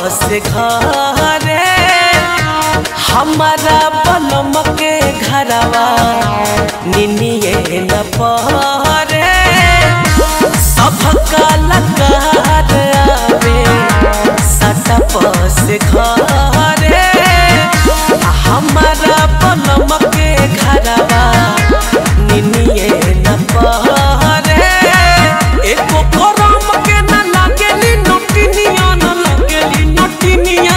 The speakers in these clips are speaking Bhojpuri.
से घरे हमारा बलम के घरवा निनिए न पहरे सबका लकार आवे सटप से घरे हमारा बलम के घरवा निनिए न पहरे एको करम के न लागेली नोटिनिया न लागेली नोटिनिया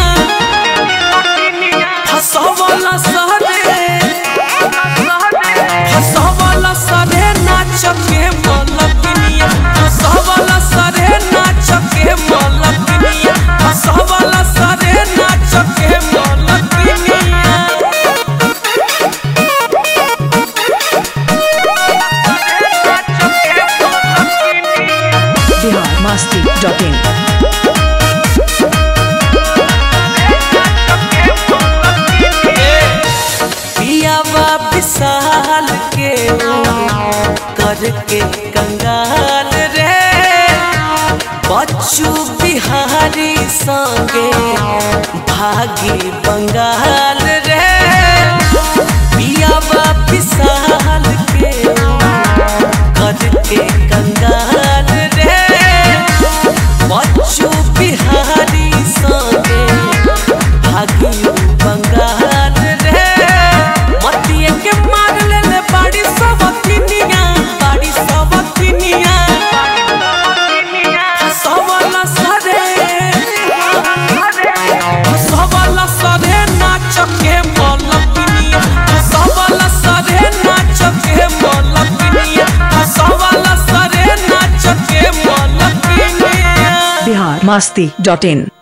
फसवला सरे नाच के मलकिनिया फसवला सरे नाच के मलकिनिया फसवला सरे नाच के मलकिनिया biharmasti.in पियावा विशाल के करके कंगाल रे बच्चू बिहारी संगे भागी बंगाल रे पियावा विशाल के करके कंगाल रे बच्चू बिहारी संगे भागी बंगाल रे मतिए के मार ले बाड़ी सबतिनिया हसवला सरे नाच के मलकिनिया हसवला सरे नाच के मलकिनिया हसवला सरे नाच के मलकिनिया biharmasti.in